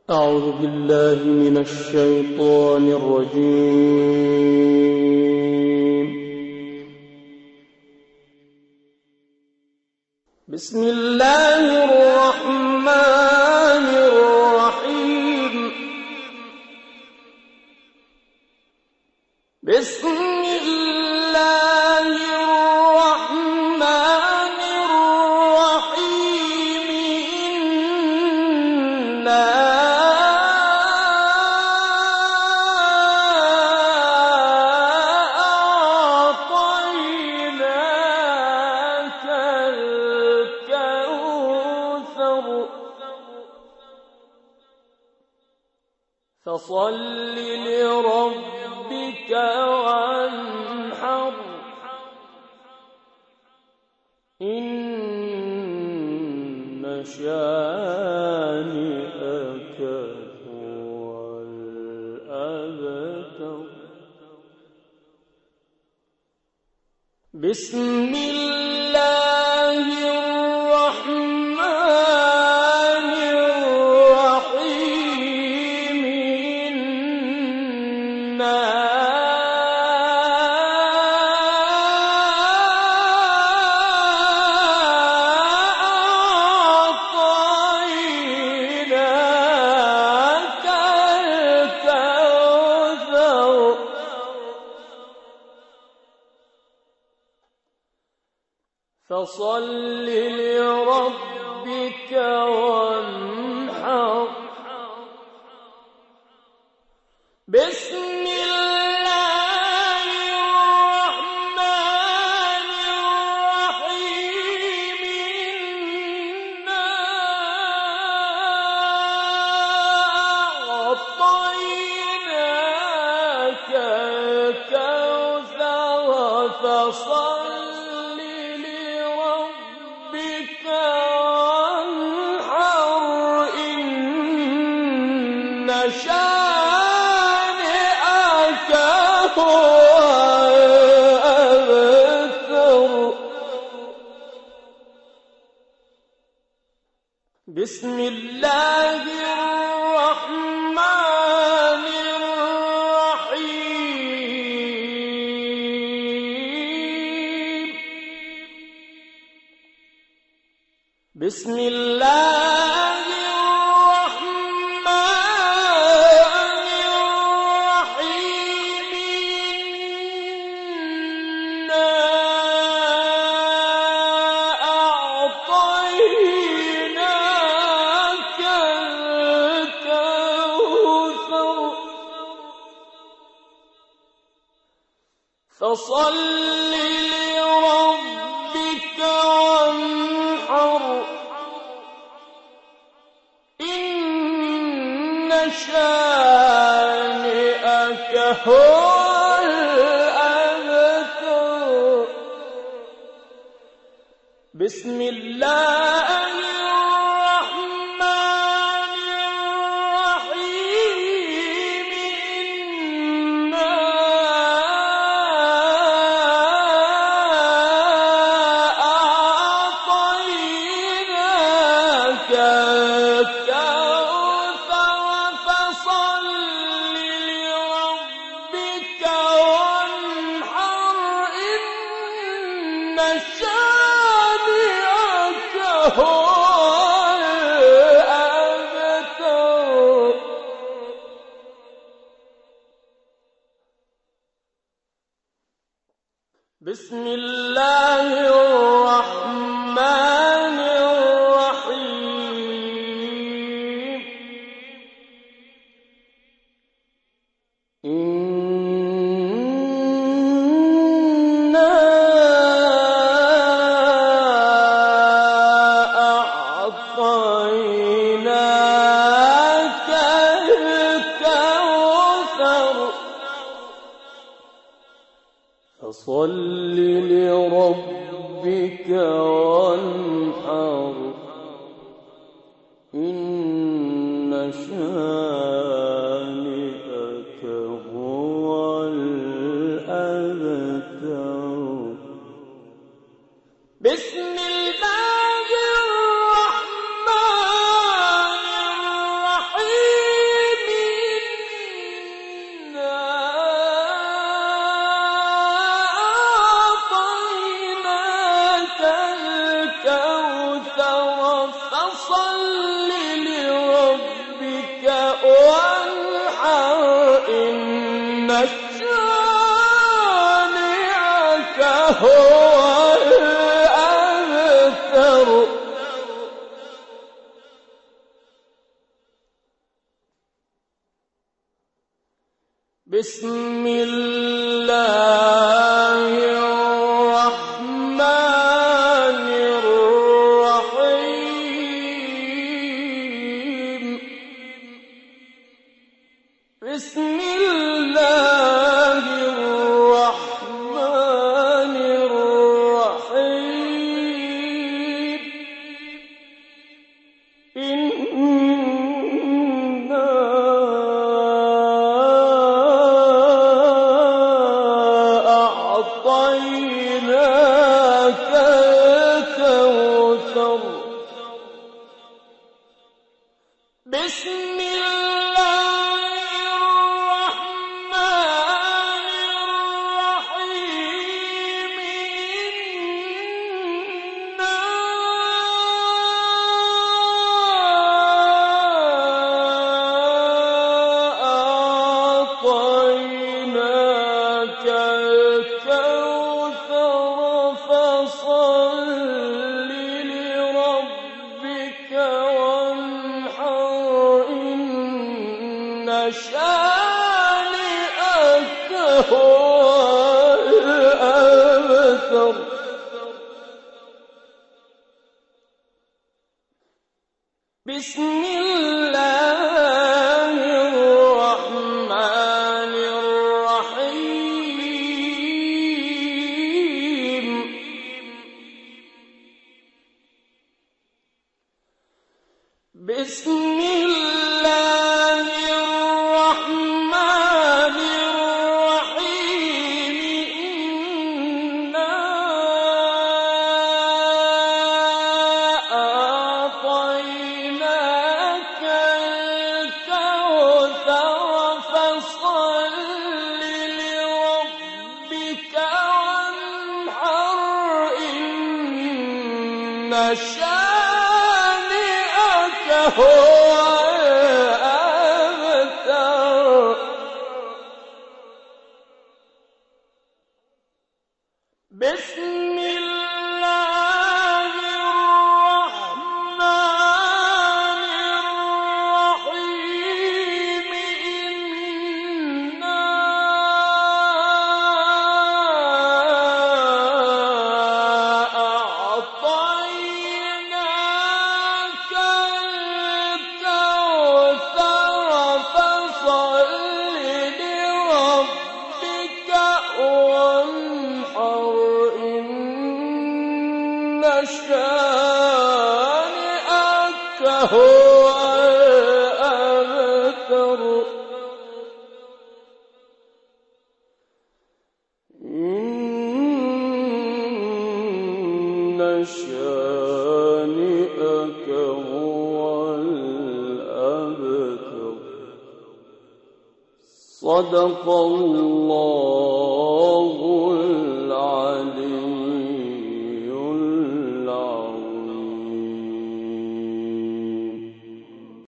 أعوذ بالله من الشيطان الرجيم. بسم الله الرحمن الرحيم. بسم الله الرحمن الرحيم. إنا أعطيناك الكوثر فصل لربك وانحر إن شانئك هو الأبتر. بسم الله الرحمن الرحيم. إنا أعطيناك الكوثر فصل لربك وانحر. بسم الله الرحمن الرحيم. إنا أعطيناك الكوثر فصل لربك وانحر إن شانئك هو الأبتر. بسم الله الرحمن الرحيم. بسم الله الرحمن الرحيم. إنا أعطيناك الكوثر فصل لربك وانحر إن شانئك هو الأبتر. بسم الله الرحمن الرحيم. إنا أعطيناك الكوثر فصل لربك وانحر إن شانئك هو الأبتر. بسم الله الرحمن الرحيم. إنا أعطيناك الكوثر فصل لربك وانحر إن شانئك هو الأبتر. بسم الله الرحمن الرحيم. شانئك هو الأبتر. بسم الله الرحمن الرحيم. بسم الله الرحمن الرحيم. إنا أعطيناك الكوثر. بسم شانئك هو الأبتر. بسم الله الرحمن الرحيم. بسم الله الرحمن الرحيم. إنا أعطيناك الكوثر فصل لربك وانحر. إن شانئك هو الأبتر. بسم الله الرحمن الرحيم. إنا أعطيناك الكوثر فصل لربك وانحر. إن شانئك هو الأبتر. إن شانئك هو الأبتر. صدق الله